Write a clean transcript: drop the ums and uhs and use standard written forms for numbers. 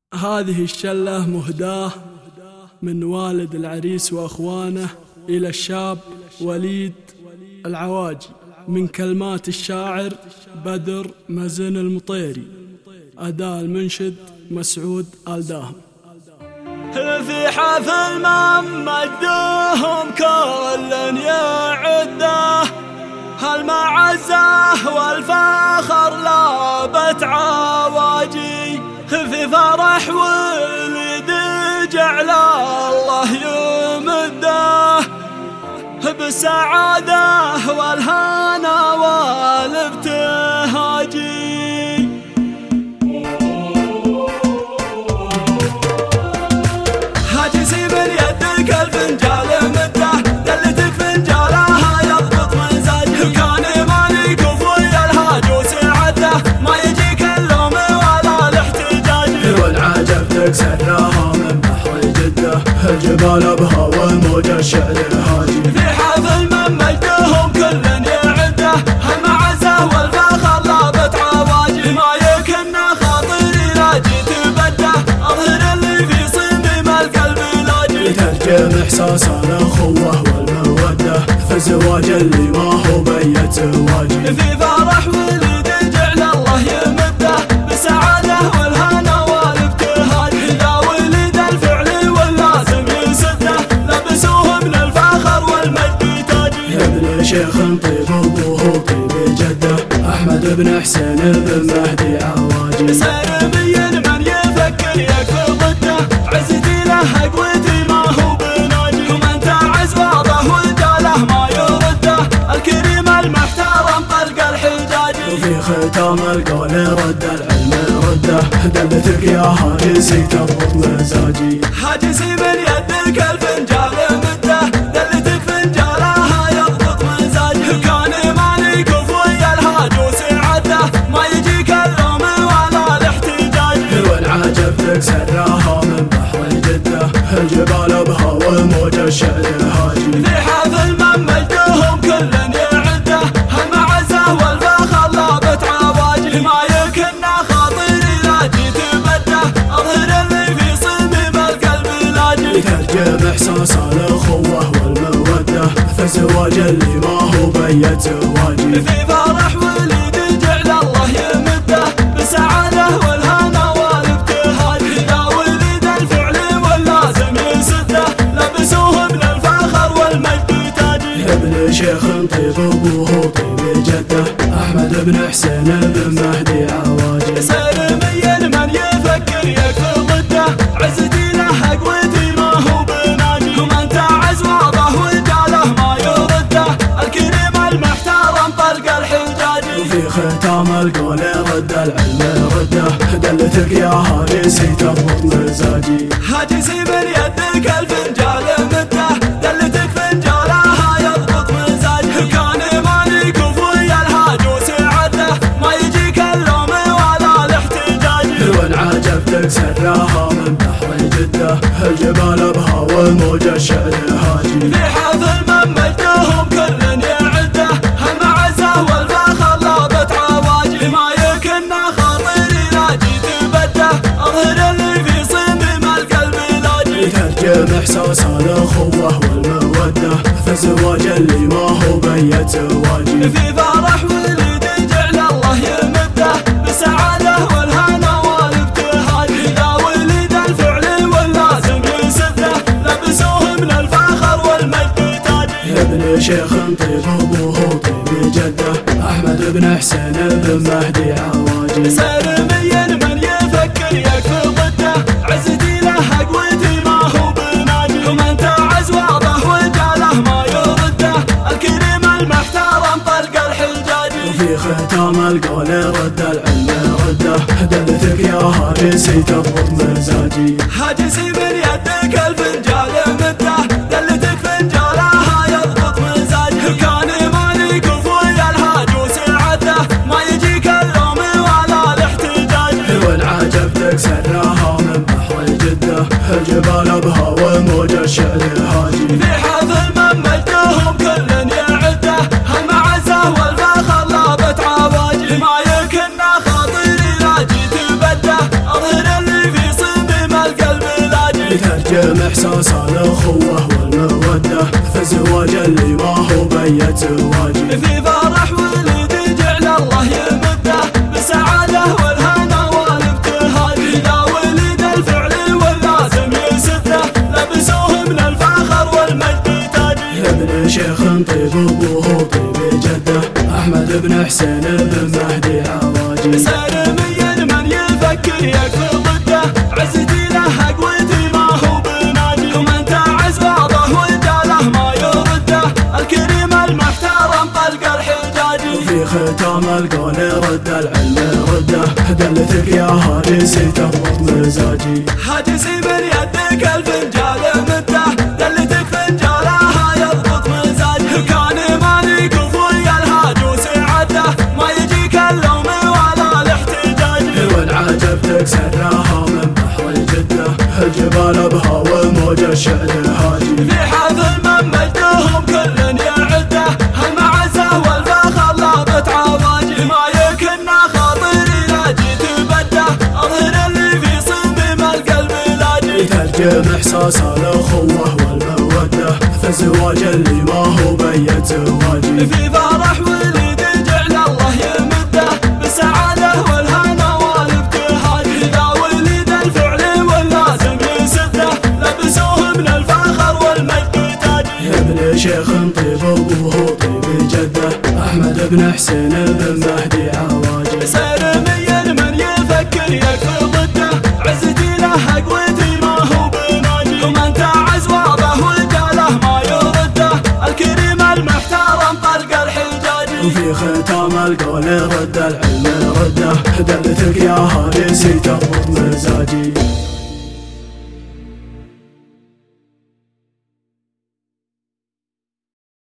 هذه الشلة مهداة من والد العريس وأخوانه إلى الشاب وليد العواجي، من كلمات الشاعر بدر مزن المطيري، أداء المنشد مسعود آل داهم. في حفل من مجدهم كل يعده، هالمعزة والفخر لابت عواجي، في فرح ولد جعل الله يمده، بالسعادة والهنا والابتهاج. هاجسي من يدك الفنجال مده، دلتك فنجالها يضبط مزاجي، كان مالك وفوي الهاجوس عده، ما يجيك اللوم ولا الاحتجاج. والعجب تكسرها من بحر جده، الجبال بها والموج الشعر هاجي، في حفل من مجدهم كل يعده، هالمعزة والفخر لابت عواجي، ما يكن خاطري لا جيت بده، اظهر اللي في صميم القلب لاجي، يترجم احساس الاخوه والموده، في الزواج اللي ما هو بيت واجي، في فرح ولد جعل الله يمده، بالسعاده والهنا والابتهاج. يا ولد الفعل واللازم يسده، لبسوه من الفخر والمجد تاجي، يا ابن شيخ طيب ابوه طيب جده، احمد بن حسين بن مهدي عواجي، سربي من يفكر يكفر ضده، عزتي له قوتي ما هو بناجي، ومن تعز واضح وجاله ما يرده، الكريم المحترم طلق الحجاج. وفي ختام القول رد العلم رده، دلتك يا هاجسي تضبط مزاجي، هاجسي من يدك الفنجال مده، دلتك فنجالها يضبط مزاجي، كان مالك وفوي الهاجوس عده، ما يجيك اللوم ولا الاحتجاج. والعجب تكسرها من بحر جده، الجبال بها والموج الشعر هاجي، في حفل من مجدهم كل يعده، هالمعزة والفخر لابت عواجي، ما يكن خاطري لا جيت بده، اظهر اللي في صميم القلب لاجي، يترجم احساس الاخوه والموده، في الزواج اللي ما هو بيت واجي، في فرح ولد جعل الله يمده، بالسعاده والهنا والابتهاج. يا ولد الفعل واللازم يسده، لبسوه من الفخر والمجد تاجي، يا ابن شيخ طيب ابوه طيب جده، احمد بن حسين بن مهدي عواجي، سرمي من يفكر يكفر ضده، عزتي له قوتي ما هو بناجي، ومن تعز واضح وجاله ما يرده، الكريم المحترم طلق الحجاج. وفي ختام القول رد العلم رده، دلتك يا هاجسي تضبط مزاجي، هاجسي من يدك الفنجال مده، دلتك فنجالها يضبط مزاجي، كان مالك وفوي الهاجوس عده، ما يجيك اللوم ولا الاحتجاج. والعجب تكسرها من بحر جده، الجبال بها والموج الشعر هاجي، في حفل من مجدهم كل يعده، هالمعزة والفخر لابت عواجي، ما يكن خاطري لا جيت بده، اظهر اللي في صميم القلب لاجي، يترجم احساس الاخوه والموده، في الزواج اللي ما هو بيت واجي، في فرح ولد جعل الله يمده، بالسعاده والهنا والابتهاج. يا ولد الفعل واللازم يسده، لبسوه من الفخر والمجد تاجي، يا ابن شيخ طيب ابوه طيب جده، احمد بن حسين بن مهدي عواجي، سرمي من يفكر يكفر ضده، عزتي له قوتي ما هو بناجي، ومن تعز واضح وجاله ما يرده، الكريم المحترم طلق الحجاج. وفي ختام القول رد العلم رده، دلتك يا هاجسي تضبط مزاجي، هاجسي من يدك الفنجال مده، دلتك فنجالها يضبط مزاجي، كان مالك وفوي الهاجوس عده، ما يجيك اللوم ولا الاحتجاج. والعجب تكسرها من بحر جده، الجبال بها والموج الشعر هاجي، في حفل من مجدهم كل يعده، هالمعزة والفخر لابت عواجي، ما يكن خاطري لا جيت بده، اظهر اللي في صميم ترجم إحساس الأخوة والمودة في الزواج اللي ما هو بيت زواجي. في فرح ولد جعل الله يمده بالسعادة والهنا والابتهاج. إذا ولد الفعل واللازم يسده لبسوه من الفخر والمجد تاج. ابن شيخ طيب أبوه طيب جده أحمد بن حسين بن مهدي عواجي. سالميا من يفكر يكفر ضده عزتي له قوتي ما هو بناجي. ومن تعز بعضه وجاله ما يرده الكريم المحترم طلق الحجاجي. في ختام القول رد العلم رده دلتك يا هاجسي تضبط مزاجي. هاجسي من يدك الفنجال مده دلتك فنجالها يضبط مزاجي. كان مالي كفوي الهاجوس عده ما يجيك اللوم ولا الاحتجاج. وان عجبتك سراها من بحر جده الجبال بها وموج الشعر هاجي. في حفل من مجدهم كل يعده المعزه والفخر لابت عواجي. ما يكن خاطري لا جيت بده اظهر اللي في صميم القلب لاجي. ترجم إحساس الأخوة والمودة في الزواج اللي ما هو بيت زواجي. في فرح ولد جعل الله يمده بالسعادة والهنا والابتهاج. إذا ولد الفعل واللازم يسده لبسوه من الفخر والمجد تاج. ابن شيخ طيب أبوه طيب جده أحمد بن حسين بن مهدي عواجي. سالميا من يفكر يكفر ضده عزتي له قوتي ما هو بناجي. ومن تعز وعظه وجاله ما يرده الكريم المحترم طلق الحجاجي. وفي ختام القول رد العلم رده دلتك يا هاجسي تضبط مزاجي.